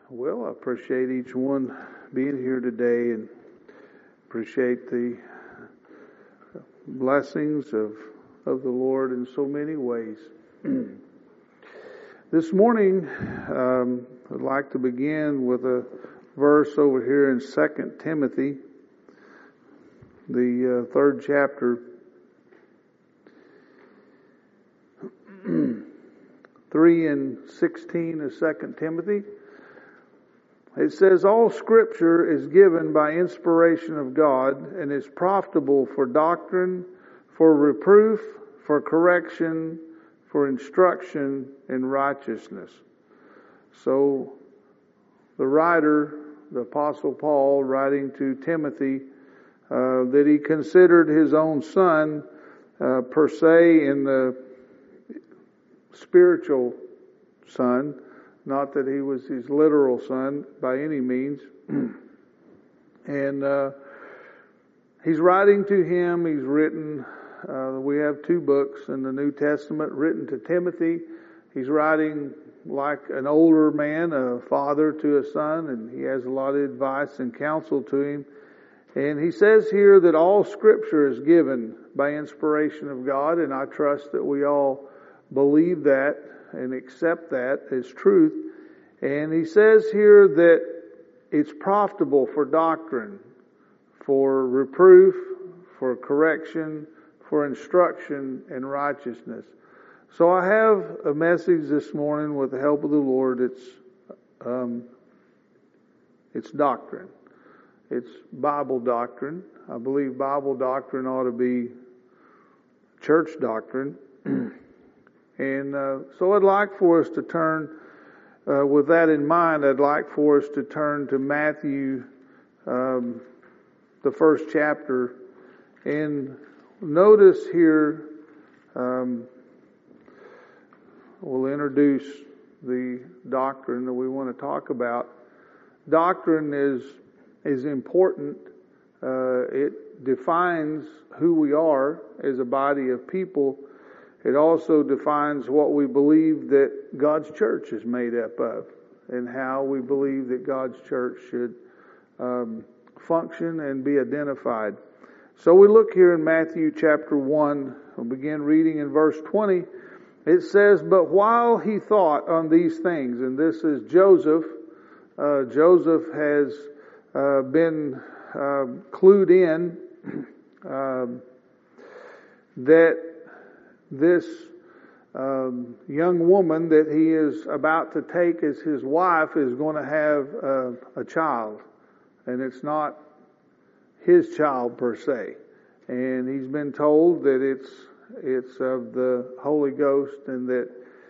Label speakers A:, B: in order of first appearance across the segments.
A: Well, I appreciate each one being here today and appreciate the blessings of the Lord in so many ways. This morning, I'd like to begin with a verse over here in 2 Timothy, the third chapter, 3 and 16 of 2 Timothy. It says, all Scripture is given by inspiration of God and is profitable for doctrine, for reproof, for correction, for instruction in righteousness. So, the writer, the Apostle Paul, writing to Timothy, that he considered his own son, per se, in the spiritual son, not that he was his literal son by any means. And he's writing to him. He's written, we have 2 books in the New Testament written to Timothy. He's writing like an older man, a father to a son, and he has a lot of advice and counsel to him. And he says here that all Scripture is given by inspiration of God, and I trust that we all believe that and accept that as truth. And he says here that it's profitable for doctrine, for reproof, for correction, for instruction in righteousness. So I have a message this morning with the help of the Lord. It's doctrine. It's Bible doctrine. I believe Bible doctrine ought to be church doctrine. And so I'd like for us to turn, with that in mind, I'd like for us to turn to Matthew, the first chapter. And notice here, we'll introduce the doctrine that we want to talk about. Doctrine is important. It defines who we are as a body of people. It also defines what we believe that God's church is made up of and how we believe that God's church should function and be identified. So we look here in Matthew chapter 1. We'll begin reading in verse 20. It says, but while he thought on these things, and this is Joseph. Joseph has been clued in that this young woman that he is about to take as his wife is going to have a child. And it's not his child per se. And he's been told that it's of the Holy Ghost, and that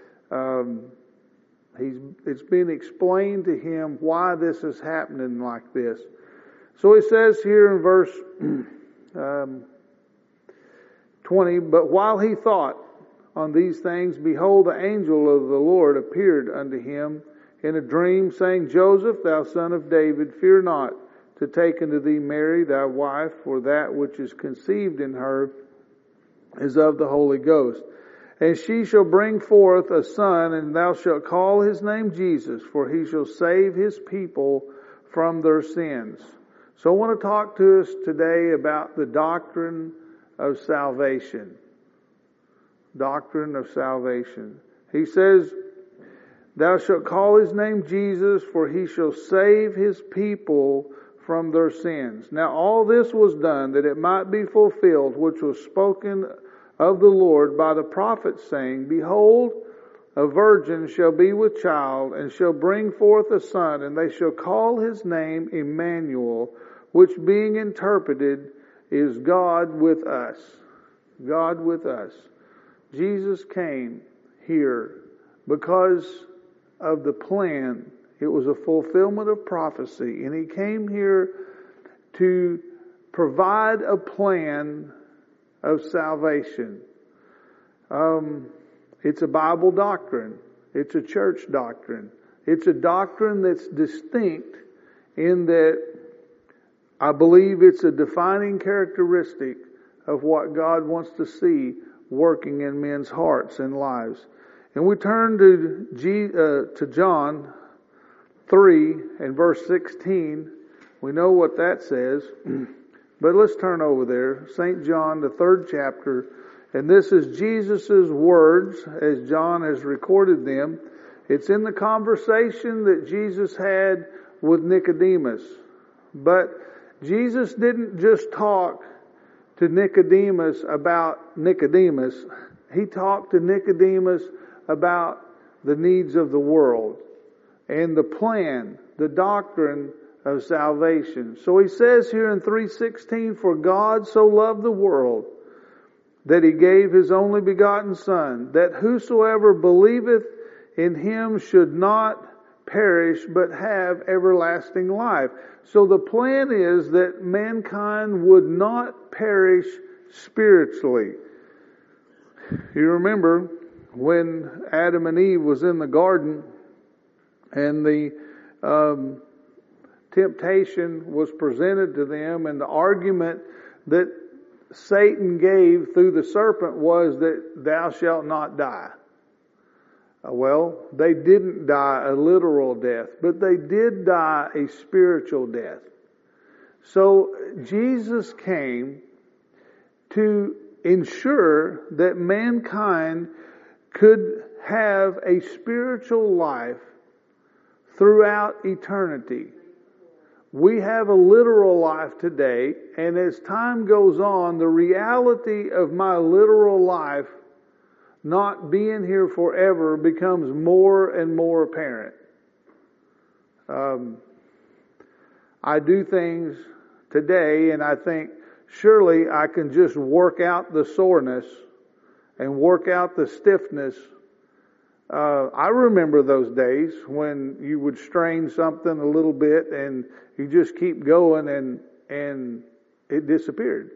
A: it's been explained to him why this is happening like this. So he says here in verse 20, but while he thought on these things, behold, the angel of the Lord appeared unto him in a dream, saying, Joseph, thou son of David, fear not to take unto thee Mary thy wife, for that which is conceived in her is of the Holy Ghost. And she shall bring forth a son, and thou shalt call his name Jesus, for he shall save his people from their sins. So I want to talk to us today about the doctrine of salvation. Doctrine of salvation. He says, thou shalt call his name Jesus, for he shall save his people from their sins. Now all this was done that it might be fulfilled, which was spoken of the Lord by the prophet, saying, behold, a virgin shall be with child, and shall bring forth a son, and they shall call his name Emmanuel, which being interpreted is God with us. God with us. Jesus came here because of the plan. It was a fulfillment of prophecy. And he came here to provide a plan of salvation. It's a Bible doctrine. It's a church doctrine. It's a doctrine that's distinct in that I believe it's a defining characteristic of what God wants to see working in men's hearts and lives. And we turn to John 3 and verse 16, we know what that says. But let's turn over there. St. John, the 3rd chapter. And this is Jesus' words as John has recorded them. It's in the conversation that Jesus had with Nicodemus. But Jesus didn't just talk to Nicodemus about Nicodemus. He talked to Nicodemus about the needs of the world and the plan, the doctrine of salvation. So he says here in 3:16, "For God so loved the world that he gave his only begotten Son, that whosoever believeth in him should not perish, but have everlasting life." So the plan is that mankind would not perish spiritually. You remember when Adam and Eve was in the garden and the temptation was presented to them, and the argument that Satan gave through the serpent was that thou shalt not die. Well, they didn't die a literal death, but they did die a spiritual death. So Jesus came to ensure that mankind could have a spiritual life throughout eternity. We have a literal life today, and as time goes on, the reality of my literal life not being here forever becomes more and more apparent. I do things today, and I think surely I can just work out the soreness and work out the stiffness. I remember those days when you would strain something a little bit and you just keep going and it disappeared.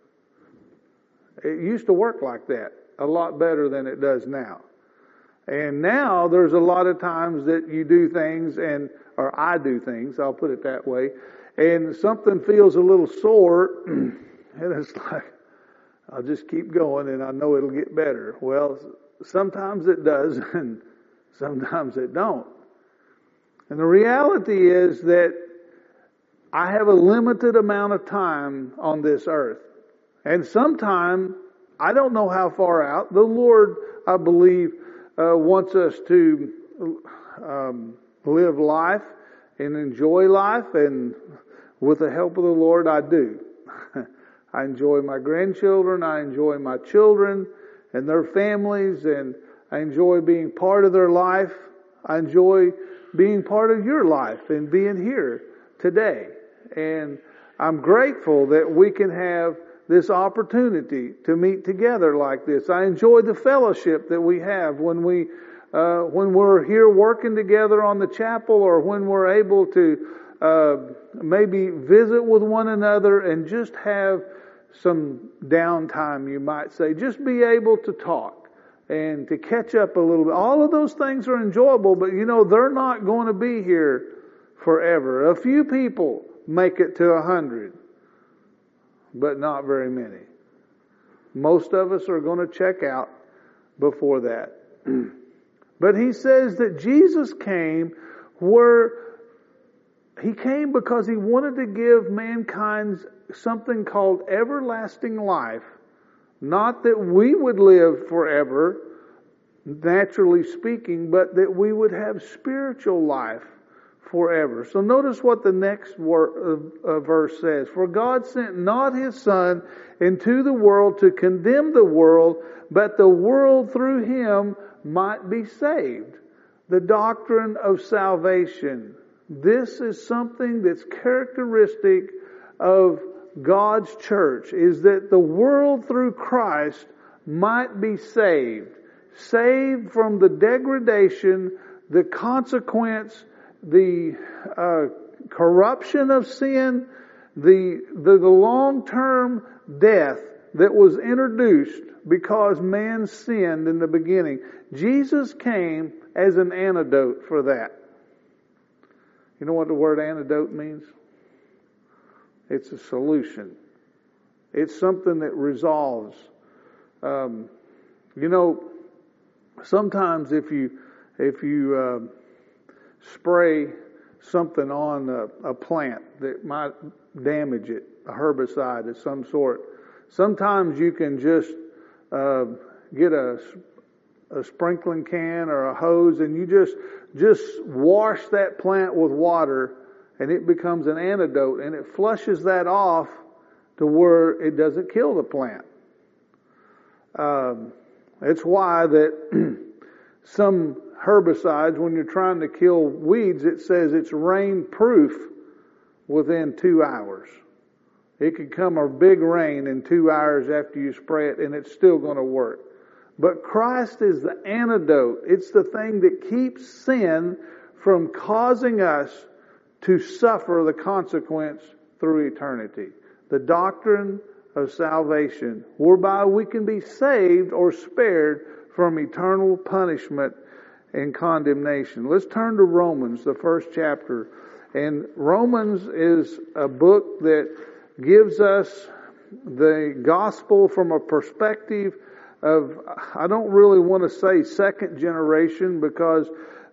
A: It used to work like that a lot better than it does now. And now there's a lot of times that you do things or I do things, I'll put it that way, and something feels a little sore and it's like, I'll just keep going and I know it'll get better. Well, sometimes it does and sometimes it don't. And the reality is that I have a limited amount of time on this earth. And sometime, I don't know how far out, the Lord, I believe, wants us to live life and enjoy life. And with the help of the Lord, I do. I enjoy my grandchildren. I enjoy my children and their families, and I enjoy being part of their life. I enjoy being part of your life and being here today. And I'm grateful that we can have this opportunity to meet together like this. I enjoy the fellowship that we have when we're here working together on the chapel, or when we're able to maybe visit with one another and just have some downtime, you might say. Just be able to talk and to catch up a little bit. All of those things are enjoyable, but they're not going to be here forever. A few people make it to 100, but not very many. Most of us are going to check out before that. But he says that Jesus came because he wanted to give mankind something called everlasting life. Not that we would live forever, naturally speaking, but that we would have spiritual life forever. So notice what the next verse says. "For God sent not his Son into the world to condemn the world, but the world through him might be saved." The doctrine of salvation. This is something that's characteristic of God's church, is that the world through Christ might be saved. Saved from the degradation, the consequence, the corruption of sin, the long-term death that was introduced because man sinned in the beginning. Jesus came as an antidote for that. You know what the word antidote means? It's a solution. It's something that resolves. Sometimes if you spray something on a plant that might damage it, a herbicide of some sort. Sometimes you can just get a sprinkling can or a hose, and you just wash that plant with water, and it becomes an antidote, and it flushes that off to where it doesn't kill the plant. It's why that some herbicides, when you're trying to kill weeds, it says it's rain proof within 2 hours. It could come a big rain in 2 hours after you spray it, and it's still going to work. But Christ is the antidote. It's the thing that keeps sin from causing us to suffer the consequence through eternity. The doctrine of salvation, whereby we can be saved or spared from eternal punishment and condemnation. Let's turn to Romans, the first chapter. And Romans is a book that gives us the gospel from a perspective of, I don't really want to say second generation, because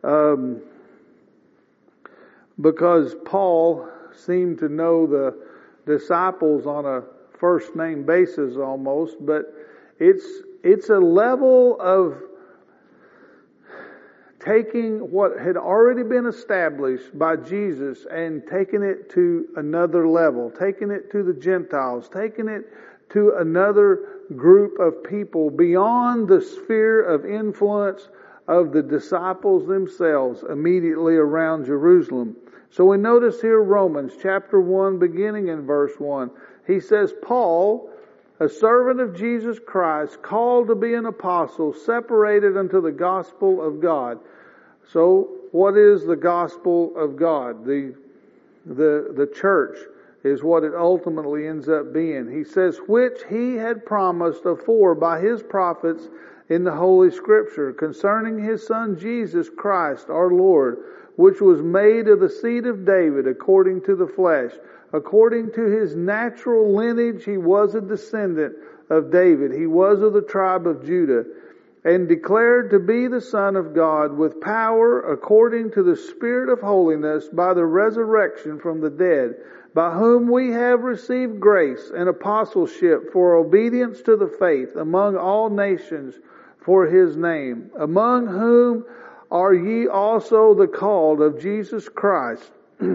A: Paul seemed to know the disciples on a first name basis almost, but it's a level of taking what had already been established by Jesus and taking it to another level, taking it to the Gentiles, taking it to another group of people beyond the sphere of influence of the disciples themselves immediately around Jerusalem. So we notice here Romans chapter 1 beginning in verse 1. He says, Paul, a servant of Jesus Christ, called to be an apostle, separated unto the gospel of God. So what is the gospel of God? The church is what it ultimately ends up being. He says, which he had promised afore by his prophets in the Holy Scripture, concerning his Son Jesus Christ our Lord, which was made of the seed of David according to the flesh. According to his natural lineage, he was a descendant of David. He was of the tribe of Judah, and declared to be the Son of God with power according to the Spirit of holiness by the resurrection from the dead, by whom we have received grace and apostleship for obedience to the faith among all nations for his name, among whom are ye also the called of Jesus Christ,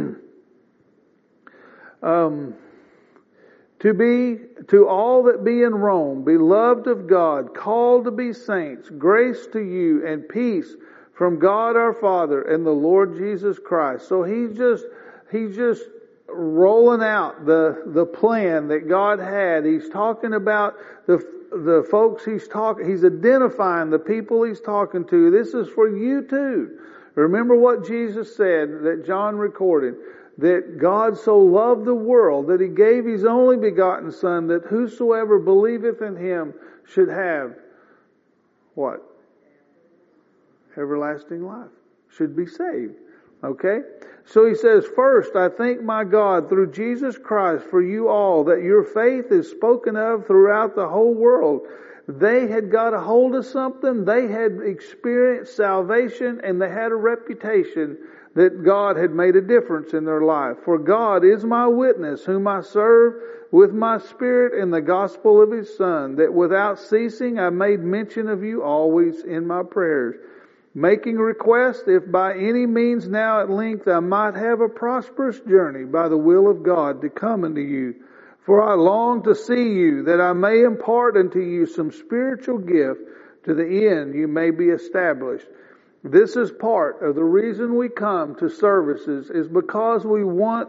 A: to all that be in Rome, beloved of God, called to be saints, grace to you and peace from God our Father and the Lord Jesus Christ. So he's just rolling out the plan that God had. He's talking about the folks he's identifying the people he's talking to. This is for you too. Remember what Jesus said that John recorded, that God so loved the world that he gave his only begotten Son, that whosoever believeth in him should have what? Everlasting life. Should be saved. Okay? So he says, first, I thank my God through Jesus Christ for you all, that your faith is spoken of throughout the whole world. They had got a hold of something. They had experienced salvation, and they had a reputation that God had made a difference in their life. For God is my witness, whom I serve with my spirit in the gospel of his Son, that without ceasing I made mention of you always in my prayers, making request, if by any means now at length I might have a prosperous journey by the will of God to come unto you. For I long to see you, that I may impart unto you some spiritual gift, to the end you may be established. This is part of the reason we come to services, is because we want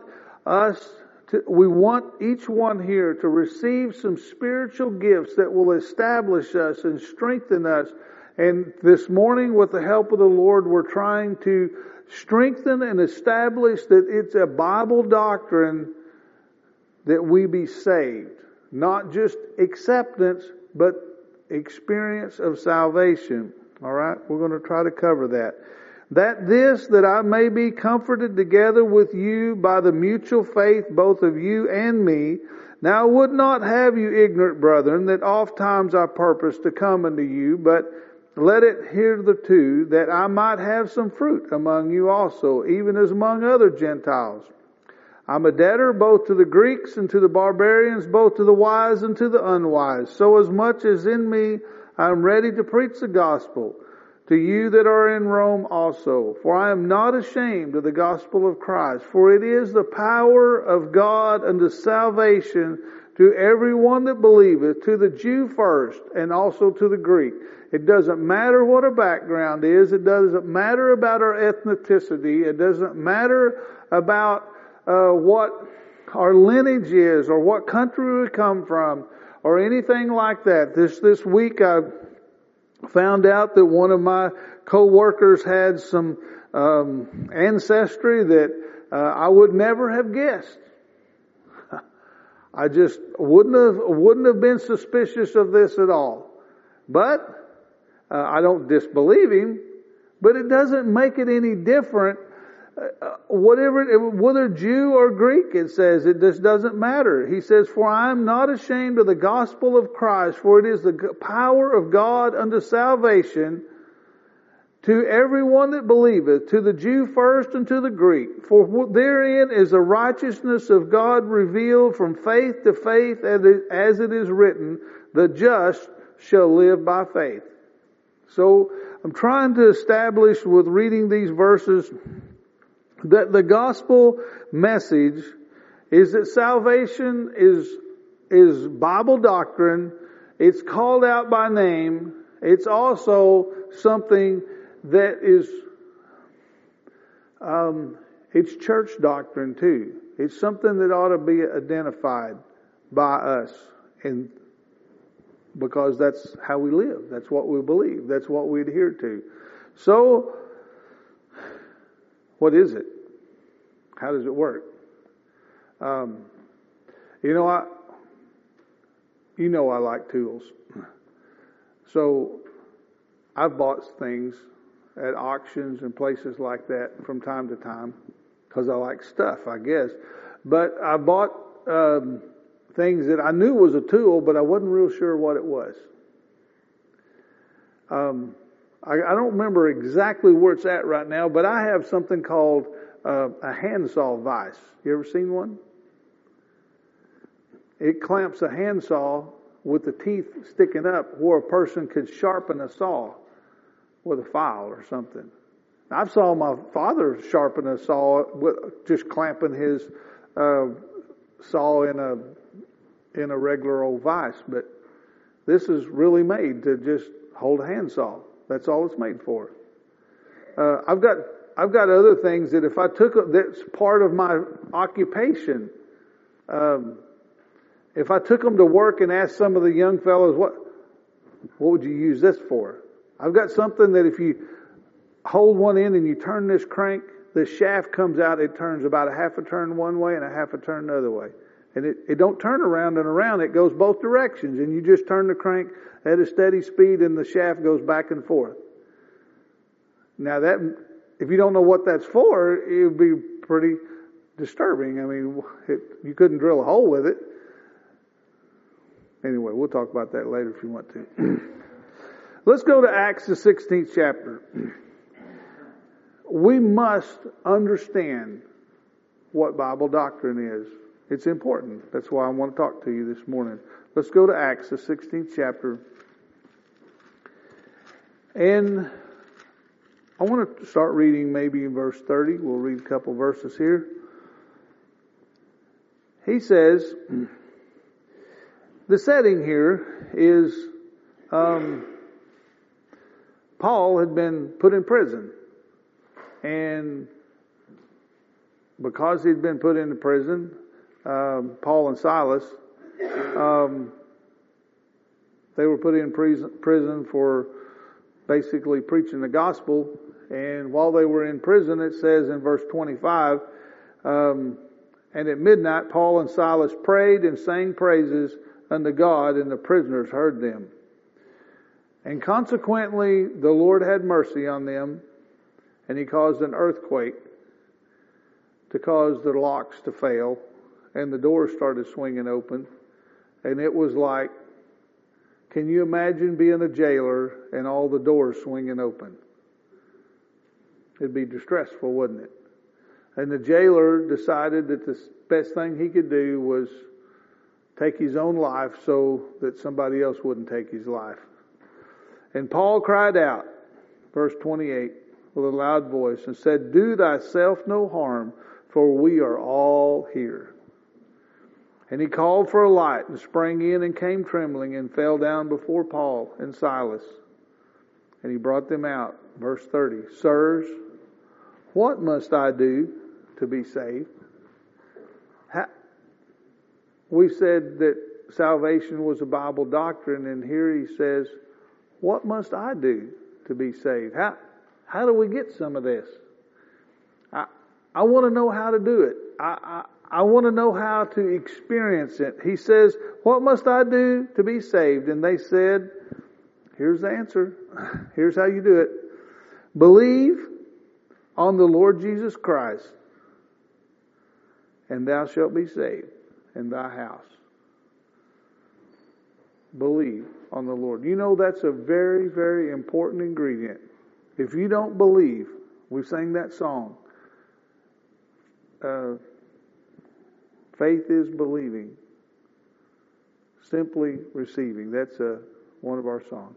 A: each one here to receive some spiritual gifts that will establish us and strengthen us. And this morning, with the help of the Lord, we're trying to strengthen and establish that it's a Bible doctrine that we be saved. Not just acceptance, but experience of salvation. All right? We're going to try to cover that. That I may be comforted together with you by the mutual faith both of you and me. Now I would not have you ignorant, brethren, that oft times I purpose to come unto you, but let it hitherto, that I might have some fruit among you also, even as among other Gentiles. I'm a debtor both to the Greeks and to the barbarians, both to the wise and to the unwise. So as much as in me, I am ready to preach the gospel to you that are in Rome also. For I am not ashamed of the gospel of Christ, for it is the power of God unto salvation to everyone that believeth, to the Jew first, and also to the Greek. It doesn't matter what our background is. It doesn't matter about our ethnicity. It doesn't matter about what our lineage is, or what country we come from, or anything like that. This week I found out that one of my co-workers had some ancestry that I would never have guessed. I just wouldn't have been suspicious of this at all. But I don't disbelieve him. But it doesn't make it any different. Whether Jew or Greek, it says, it just doesn't matter. He says, for I am not ashamed of the gospel of Christ, for it is the power of God unto salvation to everyone that believeth, to the Jew first and to the Greek. For therein is the righteousness of God revealed from faith to faith, as it is written, the just shall live by faith. So I'm trying to establish with reading these verses that the gospel message is that salvation is Bible doctrine. It's called out by name. It's also something that is it's church doctrine too. It's something that ought to be identified by us, and because that's how we live. That's what we believe. That's what we adhere to. So, what is it? How does it work? I like tools. So I've bought things at auctions and places like that from time to time because I like stuff, I guess. But I bought things that I knew was a tool, but I wasn't real sure what it was. I don't remember exactly where it's at right now, but I have something called a handsaw vise. You ever seen one? It clamps a handsaw with the teeth sticking up where a person could sharpen a saw with a file or something. I saw my father sharpen a saw with just clamping his saw in a regular old vise, but this is really made to just hold a handsaw. That's all it's made for. I've got other things that if I took that's part of my occupation. If I took them to work and asked some of the young fellows, what would you use this for? I've got something that if you hold one end and you turn this crank, the shaft comes out. It turns about a half a turn one way and a half a turn the other way. And it don't turn around and around. It goes both directions. And you just turn the crank at a steady speed and the shaft goes back and forth. Now that, if you don't know what that's for, it would be pretty disturbing. I mean, you couldn't drill a hole with it. Anyway, we'll talk about that later if you want to. Let's go to Acts the 16th chapter. We must understand what Bible doctrine is. It's important. That's why I want to talk to you this morning. Let's go to Acts the 16th chapter. And I want to start reading maybe in verse 30. We'll read a couple verses here. He says, the setting here is Paul had been put in prison. And because he'd been put into prison, Paul and Silas, they were put in prison for basically preaching the gospel. And while they were in prison, it says in verse 25, and at midnight Paul and Silas prayed and sang praises unto God, and the prisoners heard them. And consequently, the Lord had mercy on them, and he caused an earthquake to cause the locks to fail, and the doors started swinging open, and it was like Can you imagine being a jailer and all the doors swinging open? It'd be distressful, wouldn't it? And the jailer decided that the best thing he could do was take his own life so that somebody else wouldn't take his life. And Paul cried out, verse 28, with a loud voice and said, "Do thyself no harm, for we are all here." And he called for a light and sprang in and came trembling and fell down before Paul and Silas. And he brought them out. Verse 30, "Sirs, what must I do to be saved?" We said that salvation was a Bible doctrine, and here he says, "What must I do to be saved?" How do we get some of this? I want to know how to do it. I want to know how to experience it. He says, "What must I do to be saved?" And they said, here's the answer. Here's how you do it. "Believe on the Lord Jesus Christ, and thou shalt be saved in thy house." Believe on the Lord. You know that's a very, very important ingredient. If you don't believe, we sang that song, faith is believing, simply receiving. That's one of our songs.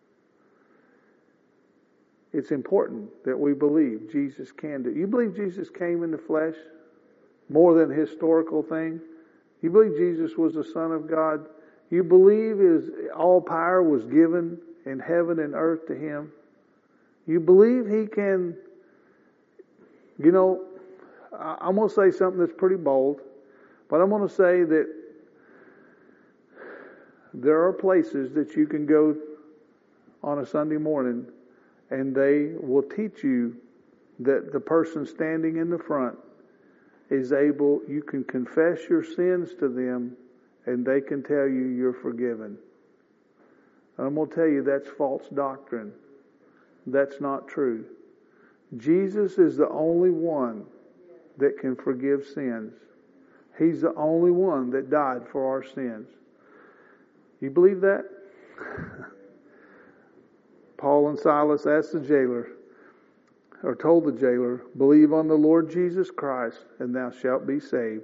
A: It's important that we believe Jesus can do. You believe Jesus came in the flesh? More than a historical thing? You believe Jesus was the Son of God? You believe all power was given in heaven and earth to Him? You believe He can, I'm going to say something that's pretty bold, but I'm going to say that there are places that you can go on a Sunday morning and they will teach you that the person standing in the front is able, you can confess your sins to them and they can tell you you're forgiven. And I'm going to tell you that's false doctrine. That's not true. Jesus is the only one that can forgive sins. He's the only one that died for our sins. You believe that? Paul and Silas asked the jailer, or told the jailer, "Believe on the Lord Jesus Christ, and thou shalt be saved."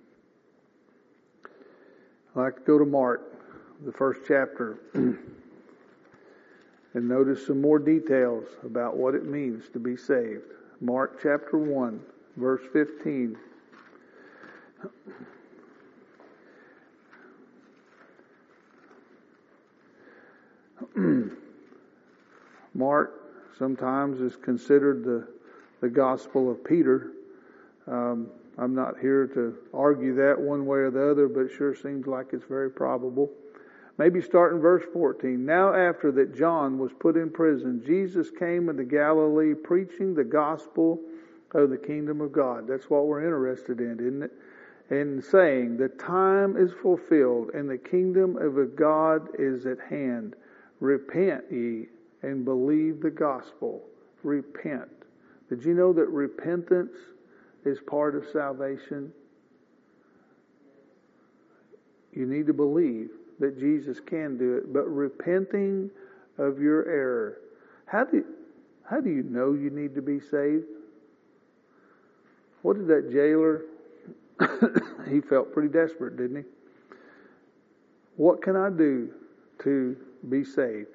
A: I'd like to go to Mark, the first chapter, and notice some more details about what it means to be saved. Mark chapter 1, verse 15. Mark sometimes is considered the gospel of Peter. I'm not here to argue that one way or the other, but it sure seems like it's very probable. Maybe start in verse 14. "Now after that John was put in prison, Jesus came into Galilee preaching the gospel of the kingdom of God." That's what we're interested in, isn't it? And saying, "The time is fulfilled and the kingdom of God is at hand. Repent ye and believe the gospel." Repent. Did you know that repentance is part of salvation? You need to believe that Jesus can do it, but repenting of your error. How do you know you need to be saved? What did that jailer? He felt pretty desperate, didn't he? What can I do to be saved?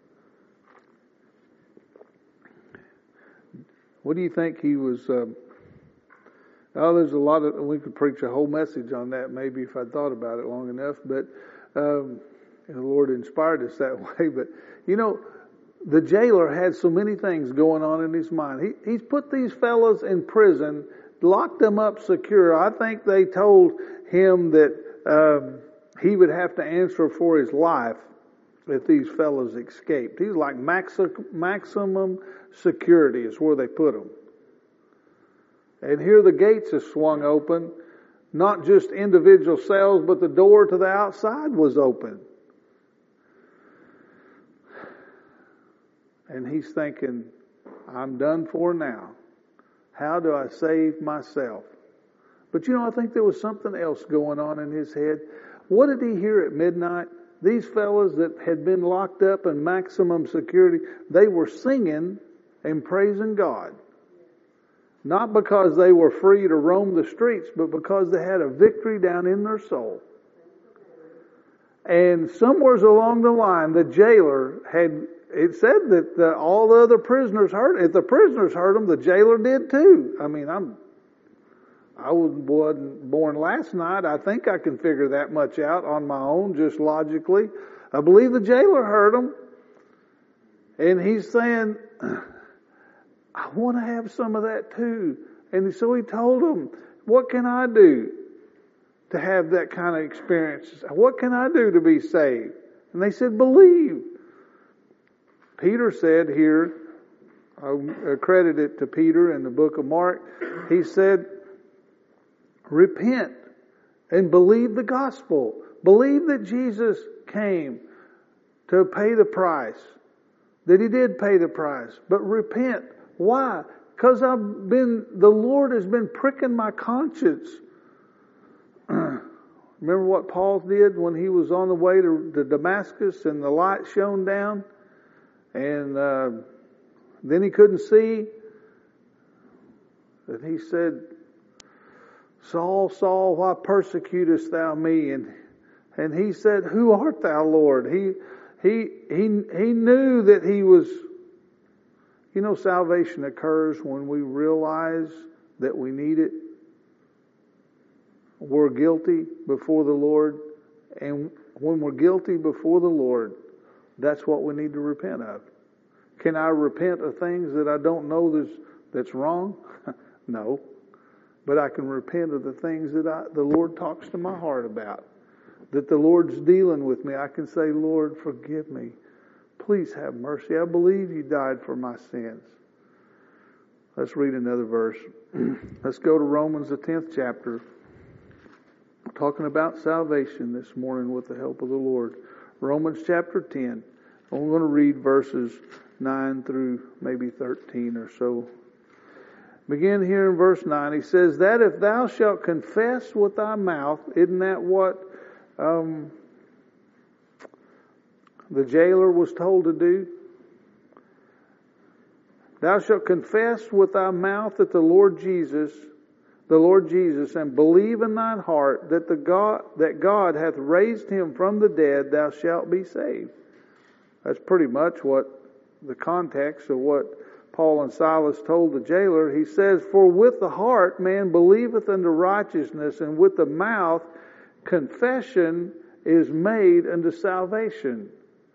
A: What do you think he was? There's a lot of. We could preach a whole message on that, maybe if I thought about it long enough. But the Lord inspired us that way. But the jailer had so many things going on in his mind. He's put these fellas in prison, locked them up secure. I think they told him that he would have to answer for his life if these fellas escaped. He was like maximum security is where they put him. And here the gates are swung open, not just individual cells, but the door to the outside was open. And he's thinking, I'm done for now. How do I save myself? But I think there was something else going on in his head. What did he hear at midnight? these fellas that had been locked up in maximum security, they were singing and praising God. Not because they were free to roam the streets, but because they had a victory down in their soul. And somewhere along the line, the jailer it said that all the other prisoners heard. If the prisoners heard them, the jailer did too. I mean, I wasn't born last night. I think I can figure that much out on my own, just logically. I believe the jailer heard them. And he's saying, I want to have some of that too. And so he told them, what can I do to have that kind of experience? What can I do to be saved? And they said, believe. Peter said here, I credit it to Peter in the book of Mark, he said, repent and believe the gospel. Believe that Jesus came to pay the price. That He did pay the price. But repent. Why? Because the Lord has been pricking my conscience. Remember what Paul did when he was on the way to Damascus and the light shone down? And then he couldn't see. And he said, Saul, Saul, why persecutest thou me? And he said, who art thou, Lord? He knew that he was, salvation occurs when we realize that we need it. We're guilty before the Lord. And when we're guilty before the Lord, that's what we need to repent of. Can I repent of things that I don't know that's wrong? No. But I can repent of the things that the Lord talks to my heart about. That the Lord's dealing with me. I can say, Lord, forgive me. Please have mercy. I believe You died for my sins. Let's read another verse. Let's go to Romans, the 10th chapter. Talking about salvation this morning with the help of the Lord. Romans chapter 10. I'm going to read verses 9 through maybe 13 or so. Begin here in verse 9. He says, that if thou shalt confess with thy mouth, isn't that what the jailer was told to do? Thou shalt confess with thy mouth that the Lord Jesus, and believe in thine heart that God hath raised Him from the dead, thou shalt be saved. That's pretty much what the context of what Paul and Silas told the jailer. He says, for with the heart man believeth unto righteousness, and with the mouth confession is made unto salvation.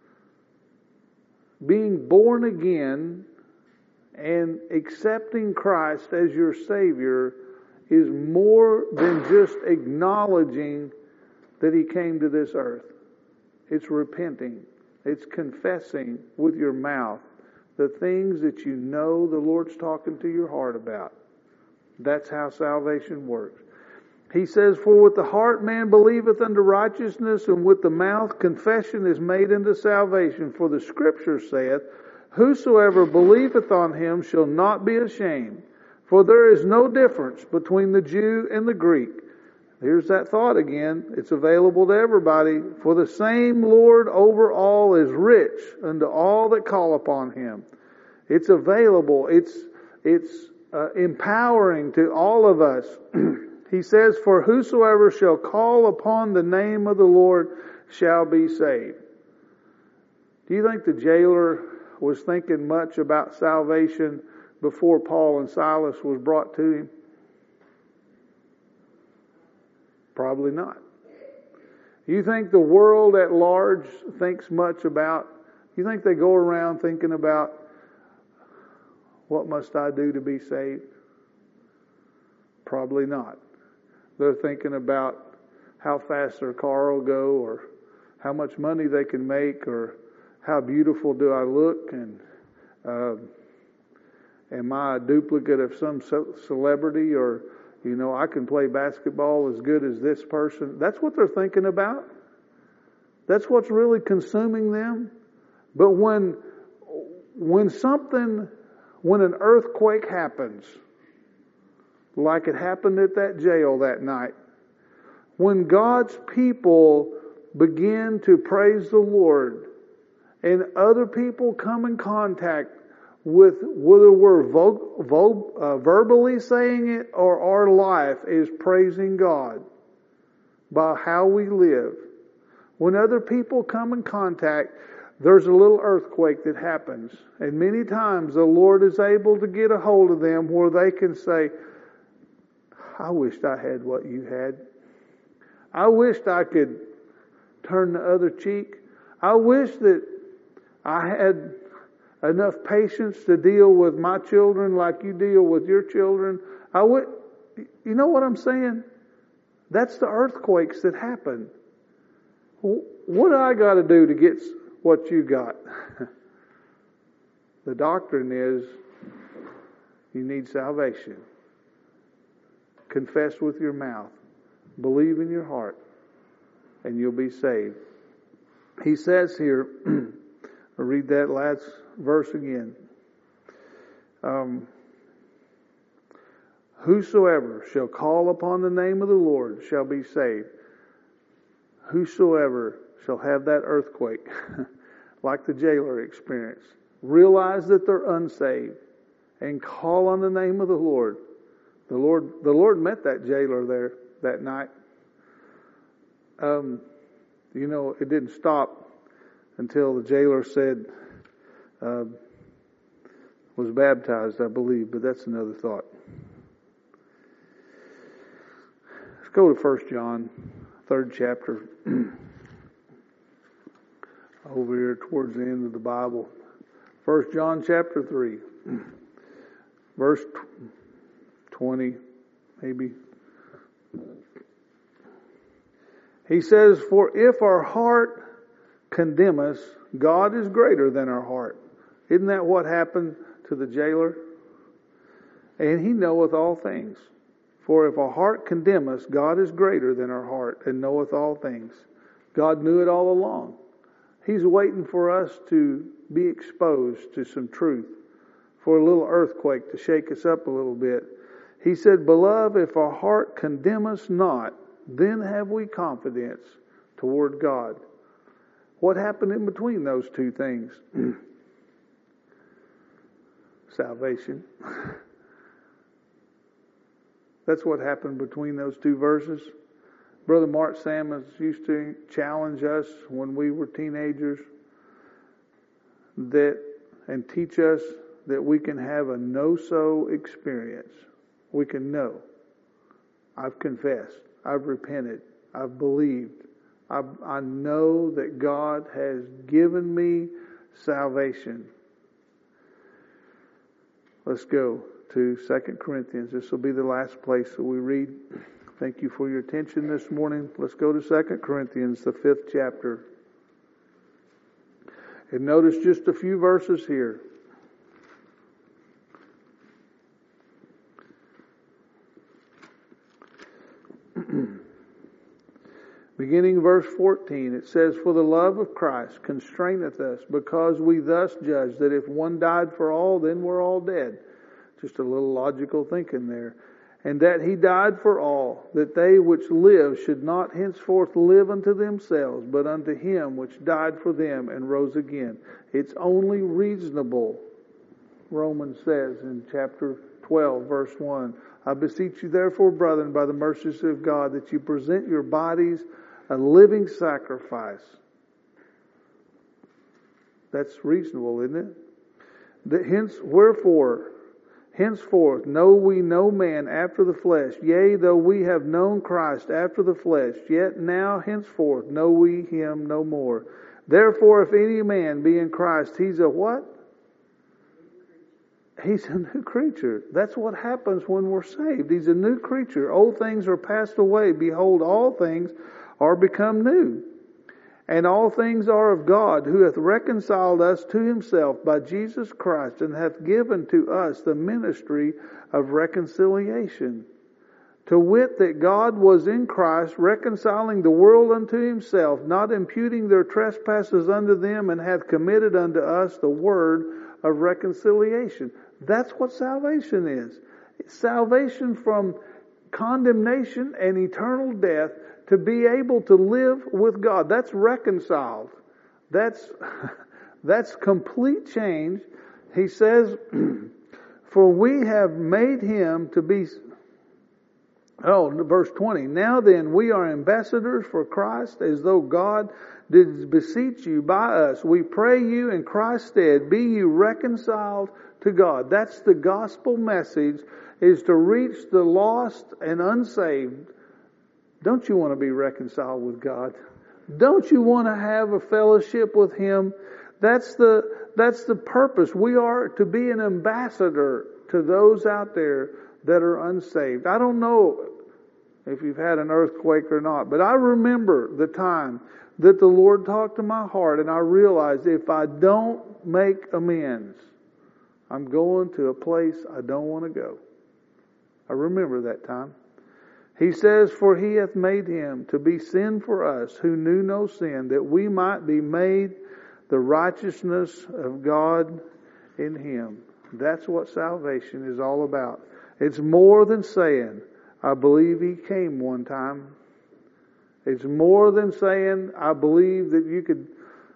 A: Being born again and accepting Christ as your Savior is more than just acknowledging that He came to this earth. It's repenting. It's confessing with your mouth the things that you know the Lord's talking to your heart about. That's how salvation works. He says, for with the heart man believeth unto righteousness, and with the mouth confession is made unto salvation. For the Scripture saith, whosoever believeth on Him shall not be ashamed. For there is no difference between the Jew and the Greek. Here's that thought again. It's available to everybody. For the same Lord over all is rich unto all that call upon Him. It's available. It's empowering to all of us. He says, for whosoever shall call upon the name of the Lord shall be saved. Do you think the jailer was thinking much about salvation before Paul and Silas was brought to him? Probably not. You think the world at large thinks much about, you think they go around thinking about, what must I do to be saved? Probably not. They're thinking about how fast their car will go, or how much money they can make, or how beautiful do I look, and am I a duplicate of some celebrity, or I can play basketball as good as this person. That's what they're thinking about. That's what's really consuming them. But when an earthquake happens, like it happened at that jail that night, when God's people begin to praise the Lord, and other people come in contact with whether we're verbally saying it or our life is praising God by how we live. When other people come in contact, there's a little earthquake that happens. And many times the Lord is able to get a hold of them where they can say, I wished I had what you had. I wished I could turn the other cheek. I wish that I had enough patience to deal with my children like you deal with your children. You know what I'm saying? That's the earthquakes that happen. What do I got to do to get what you got? The doctrine is you need salvation. Confess with your mouth. Believe in your heart. And you'll be saved. He says here, I'll read that last verse again. Whosoever shall call upon the name of the Lord shall be saved. Whosoever shall have that earthquake, like the jailer experienced, realize that they're unsaved, and call on the name of the Lord. The Lord met that jailer there that night. It didn't stop until the jailer said, was baptized, I believe, but that's another thought. Let's go to 1 John, 3rd chapter. Over here towards the end of the Bible. 1 John chapter 3, verse 20, maybe. He says, for if our heart condemn us, God is greater than our heart. Isn't that what happened to the jailer? And He knoweth all things. For if our heart condemn us, God is greater than our heart and knoweth all things. God knew it all along. He's waiting for us to be exposed to some truth, for a little earthquake to shake us up a little bit. He said, beloved, if our heart condemn us not, then have we confidence toward God. What happened in between those two things? Salvation. That's what happened between those two verses. Brother Mark Sammons used to challenge us when we were teenagers and teach us that we can have a know-so experience. We can know. I've confessed. I've repented. I've believed. I know that God has given me salvation. Let's go to 2 Corinthians. This will be the last place that we read. Thank you for your attention this morning. Let's go to 2 Corinthians, the 5th chapter. And notice just a few verses here. Beginning verse 14, it says, for the love of Christ constraineth us, because we thus judge that if one died for all, then we're all dead. Just a little logical thinking there. And that He died for all, that they which live should not henceforth live unto themselves, but unto Him which died for them and rose again. It's only reasonable, Romans says in chapter 12, verse 1. I beseech you therefore, brethren, by the mercies of God, that you present your bodies a living sacrifice. That's reasonable, isn't it? That henceforth know we no man after the flesh. Yea, though we have known Christ after the flesh, yet now henceforth know we Him no more. Therefore, if any man be in Christ, he's a what? He's a new creature. That's what happens when we're saved. He's a new creature. Old things are passed away. Behold, all things are become new. And all things are of God, who hath reconciled us to Himself by Jesus Christ, and hath given to us the ministry of reconciliation. To wit, that God was in Christ, reconciling the world unto Himself, not imputing their trespasses unto them, and hath committed unto us the word of reconciliation. That's what salvation is. It's salvation from condemnation and eternal death to be able to live with God. That's reconciled. That's complete change. He says, for we have made him to be, verse 20, now then we are ambassadors for Christ, as though God did beseech you by us. We pray you in Christ's stead, be you reconciled to God. That's the gospel message, is to reach the lost and unsaved. Don't you want to be reconciled with God? Don't you want to have a fellowship with Him? That's the purpose. We are to be an ambassador to those out there that are unsaved. I don't know if you've had an earthquake or not, but I remember the time that the Lord talked to my heart, and I realized if I don't make amends, I'm going to a place I don't want to go. I remember that time. He says, for he hath made him to be sin for us who knew no sin, that we might be made the righteousness of God in him. That's what salvation is all about. It's more than saying, I believe he came one time. It's more than saying, I believe that you could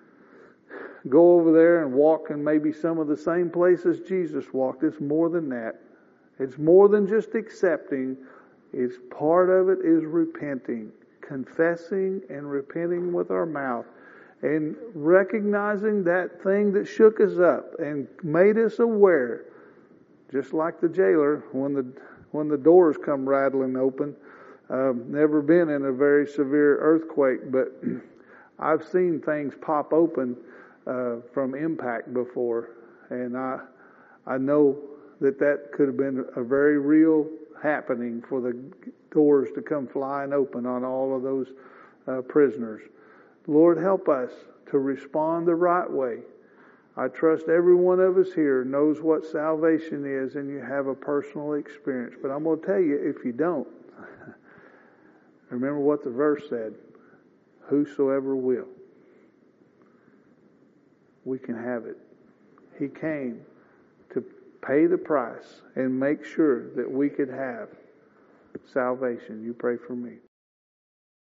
A: go over there and walk in maybe some of the same places Jesus walked. It's more than that. It's more than just accepting. It's part of it is repenting, confessing and repenting with our mouth, and recognizing that thing that shook us up and made us aware, just like the jailer when the doors come rattling open. Never been in a very severe earthquake, but I've seen things pop open from impact before, and I know that could have been a very real happening for the doors to come flying open on all of those prisoners. Lord, help us to respond the right way. I trust every one of us here knows what salvation is, and you have a personal experience. But I'm going to tell you, if you don't, remember what the verse said, whosoever will. We can have it. He came to pay the price and make sure that we could have salvation. You pray for me.